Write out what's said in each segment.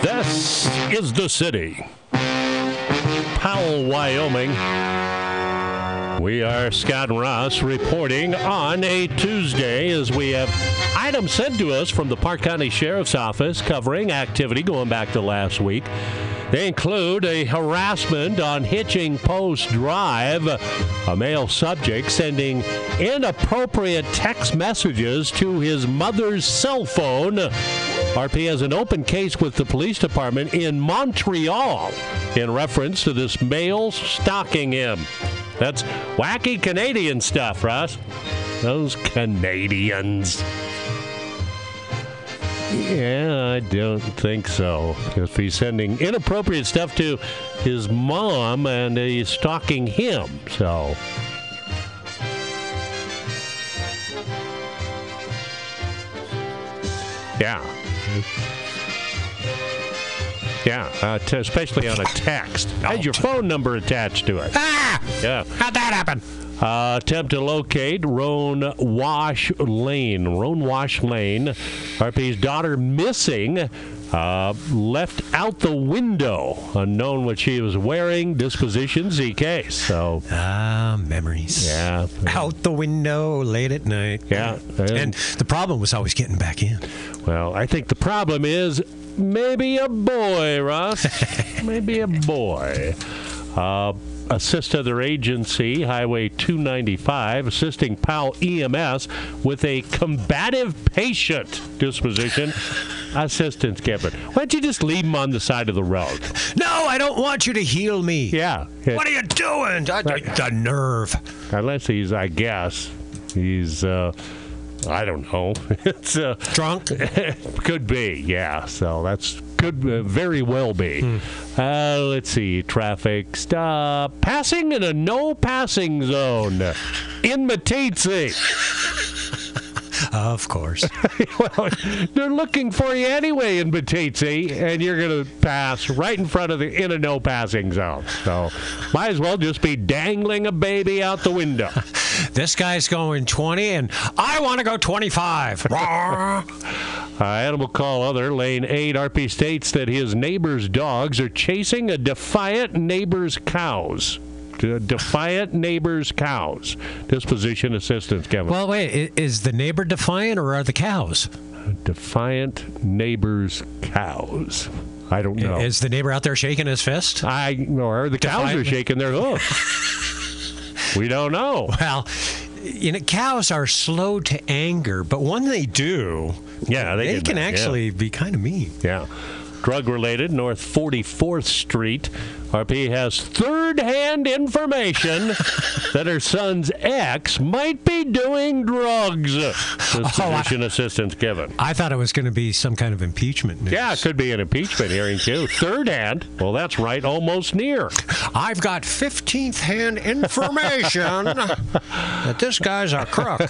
This is the city. Powell, Wyoming. We are Scott and Ross reporting on a Tuesday as we have items sent to us from the Park County Sheriff's Office covering activity going back to last week. They include a harassment on Hitching Post Drive, a male subject sending inappropriate text messages to his mother's cell phone. RP has an open case with the police department in Montreal in reference to this male stalking him. That's wacky Canadian stuff, Russ. Those Canadians. Yeah, I don't think so. If he's sending inappropriate stuff to his mom and he's stalking him, so. Yeah. Yeah, especially on a text. Had your phone number attached to it. Ah! Yeah. How'd that happen? Attempt to locate Roan Wash Lane. RP's daughter missing. Left out the window. Unknown what she was wearing. Disposition ZK. So. Memories. Yeah. Out the window late at night. Yeah. And the problem was always getting back in. Well, I think the problem is maybe a boy, Russ. Maybe a boy. Assist other agency, Highway 295, assisting Powell EMS with a combative patient disposition. Assistance given. Why don't you just leave him on the side of the road? No, I don't want you to heal me. Yeah. What are you doing? The nerve. Unless he's, I guess, he's, I don't know. It's drunk? Could be, yeah. So that's could very well be. Let's see. Traffic stop. Passing in a no passing zone in Meeteetse. Of course. Well, they're looking for you anyway in Meeteetse, and you're going to pass right in front of in a no passing zone. So might as well just be dangling a baby out the window. This guy's going 20, and I want to go 25. Animal call other, lane 8. RP states that his neighbor's dogs are chasing a defiant neighbor's cows. Defiant neighbor's cows. Disposition assistance, Kevin. Well, wait. Is the neighbor defiant, or are the cows? Defiant neighbor's cows. I don't know. Is the neighbor out there shaking his fist? Or the cows are shaking their hoofs. We don't know. Well, cows are slow to anger, but when they do, they can actually be kind of mean. Yeah. Drug-related, North 44th Street. RP has third-hand information that her son's ex might be doing drugs. Disposition assistance given. I thought it was going to be some kind of impeachment news. Yeah, it could be an impeachment hearing, too. Third-hand. Well, that's right, almost near. I've got 15th-hand information that this guy's a crook.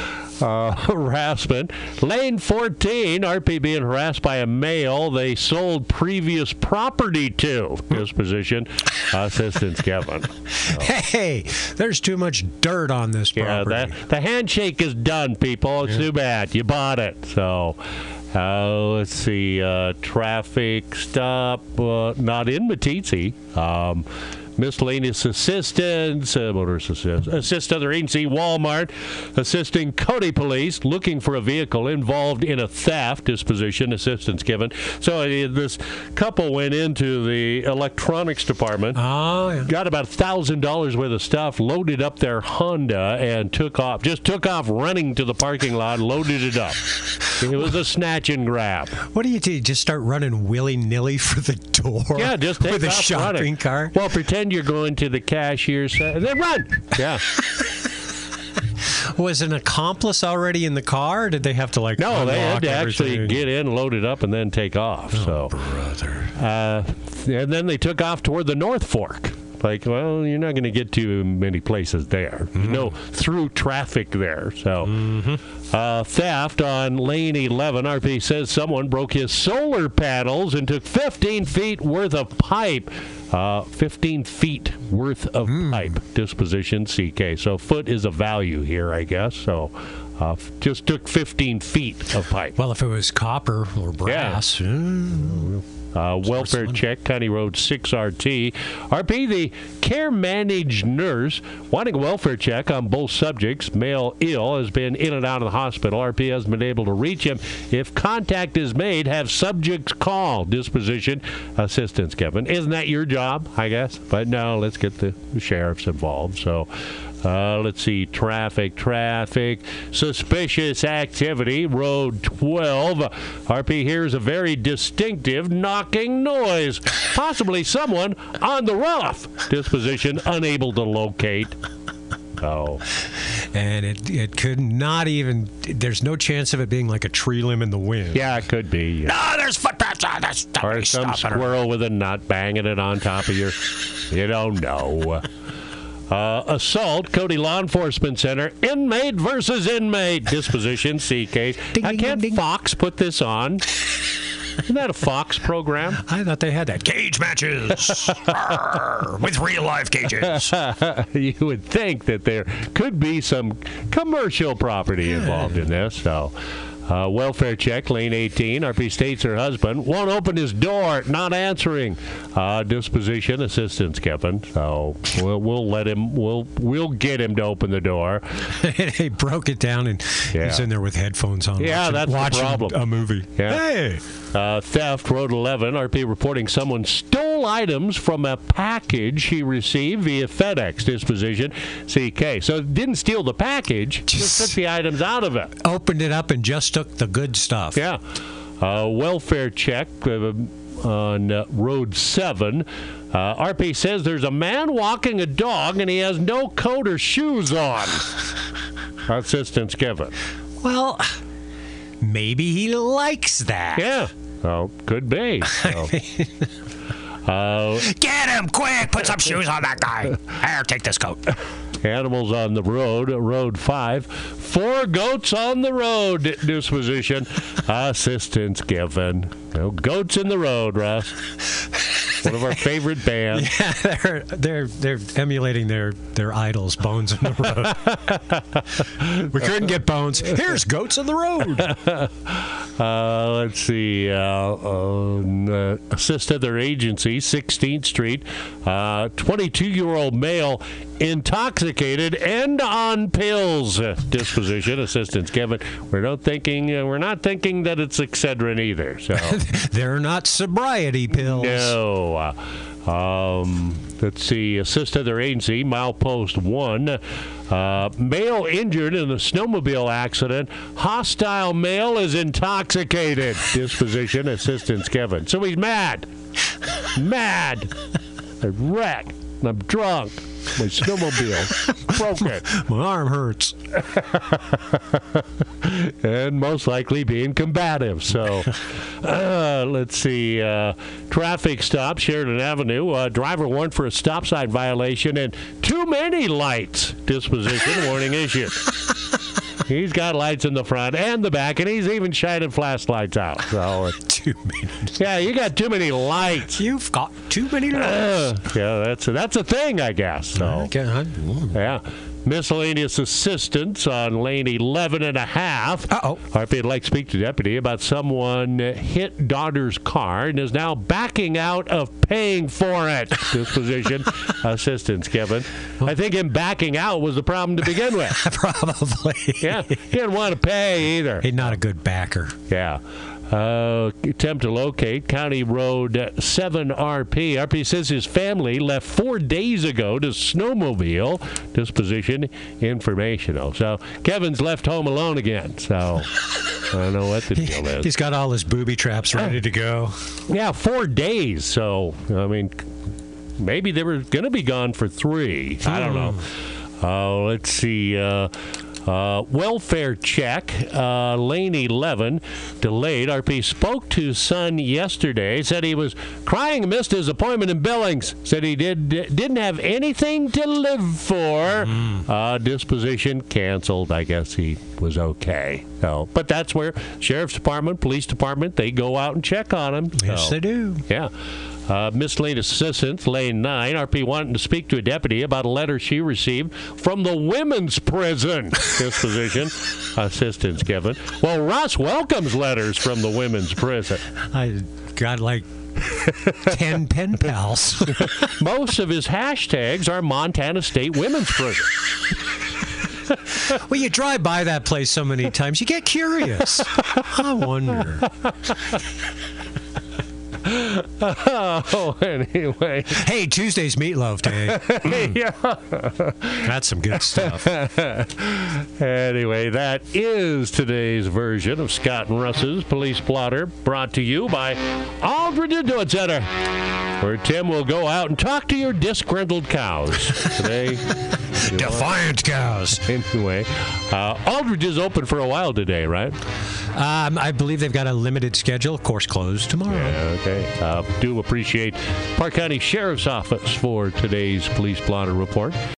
Harassment. Lane 14, RP being harassed by a male they sold previous property to. Disposition assistance Kevin. So. Hey, there's too much dirt on this property. Yeah, the handshake is done, people. It's too bad. You bought it. So, let's see. Traffic stop. Not in Meeteetse. Miscellaneous assistance, motorist assist other agency, Walmart, assisting Cody Police, looking for a vehicle involved in a theft. Disposition assistance given. So this couple went into the electronics department, got about $1,000 worth of stuff, loaded up their Honda, and took off running to the parking lot, loaded it up. It was a snatch and grab. What do? Just start running willy-nilly for the door? Yeah, just take with a shopping running. cart? Well, pretend you're going to the cashier's and then run. Yeah. Was an accomplice already in the car, or did they have to No, they had to everything? actually get in, load it up, and then take off. Brother. And then they took off toward the North Fork. Like, well, you're not going to get to many places there. No through traffic there. So, theft on lane 11. RP says someone broke his solar panels and took 15 feet worth of pipe. 15 feet worth of pipe. Disposition CK. So, foot is a value here, I guess. So, just took 15 feet of pipe. Well, if it was copper or brass. Welfare check, County Road 6 RT. RP, the care managed nurse wanting a welfare check on both subjects. Male ill has been in and out of the hospital. RP hasn't been able to reach him. If contact is made, have subjects call. Disposition assistance, Kevin. Isn't that your job, I guess? But no, let's get the sheriffs involved. So let's see, traffic, suspicious activity, Road 12. RP hears a very distinctive knocking noise, possibly someone on the roof. Disposition unable to locate. Oh. And it could not even, there's no chance of it being like a tree limb in the wind. Yeah, it could be. No, there's footprints on this. Or some squirrel with a nut banging it on top of your, you don't know. Assault, Cody Law Enforcement Center, inmate versus inmate. Disposition, C case. Can't Fox put this on? Isn't that a Fox program? I thought they had that. Cage matches with real-life cages. You would think that there could be some commercial property involved in this. So, welfare check, lane 18. RP states her husband won't open his door, not answering. Disposition assistance, Kevin. So we'll let him. We'll get him to open the door. He broke it down and he's in there with headphones on. Yeah, that's the problem. A movie. Yeah. Hey. Theft, Road 11. RP reporting someone stole items from a package he received via FedEx. Disposition, CK. So didn't steal the package, just took the items out of it. Opened it up and just took the good stuff. Yeah. Welfare check on Road 7. RP says there's a man walking a dog and he has no coat or shoes on. Assistance given. Well, maybe he likes that. Yeah. Well, could be. So. Get him quick! Put some shoes on that guy. Here, take this coat. Animals on the road, Road 5. 4 goats on the road. Disposition. Assistance given. No goats in the road, Russ. One of our favorite bands. Yeah, they're emulating their idols, Bones in the Road. We couldn't get Bones. Here's Goats on the Road. Let's see. Assist other agency, 16th Street. 22-year-old male intoxicated and on pills. Disposition assistance, Kevin. We're not thinking that it's Excedrin either. So they're not sobriety pills. No. Let's see. Assist other agency, milepost 1. Male injured in a snowmobile accident. Hostile male is intoxicated. Disposition assistance, Kevin. So he's mad. I'm wrecked. I'm drunk. My snowmobile broken. My arm hurts. And most likely being combative. So, let's see. Traffic stop, Sheridan Avenue. Driver warned for a stop sign violation and too many lights. Disposition warning issued. He's got lights in the front and the back, and he's even shining flashlights out. So, too many. Yeah, you got too many lights. You've got too many lights. Yeah, that's a thing, I guess. So, okay. Yeah. Miscellaneous assistance on lane 11 and a half. RP would like to speak to deputy about someone hit daughter's car and is now backing out of paying for it. Disposition assistance, Kevin. I think him backing out was the problem to begin with. Probably. Yeah, he didn't want to pay either. He's not a good backer. Yeah. Attempt to locate County Road 7 RP. RP says his family left 4 days ago to snowmobile. Disposition informational. So Kevin's left home alone again. So I don't know what the deal is. He's got all his booby traps ready to go. Yeah, 4 days. So, I mean, maybe they were going to be gone for 3. I don't know. Let's see. Welfare check, lane 11, delayed. RP spoke to son yesterday, said he was crying, missed his appointment in Billings, said he didn't have anything to live for. Disposition canceled. I guess he was okay. So, but that's where Sheriff's Department, Police Department, they go out and check on him. Yes, they do. Yeah. Miscellaneous assistance, lane 9. RP wanting to speak to a deputy about a letter she received from the women's prison. Disposition assistance, Kevin. Well, Russ welcomes letters from the women's prison. I got like 10 pen pals. Most of his hashtags are Montana State Women's Prison. Well, you drive by that place so many times, you get curious. I wonder. Oh, anyway. Hey, Tuesday's Meatloaf Day. Yeah. That's some good stuff. Anyway, that is today's version of Scott and Russ's Police Blotter, brought to you by Aldridge Intuit Center, where Tim will go out and talk to your disgruntled cows today. Defiant cows. Anyway, Aldridge is open for a while today, right? I believe they've got a limited schedule. Of course, closed tomorrow. Yeah, okay. Do appreciate Park County Sheriff's Office for today's Police Blotter report.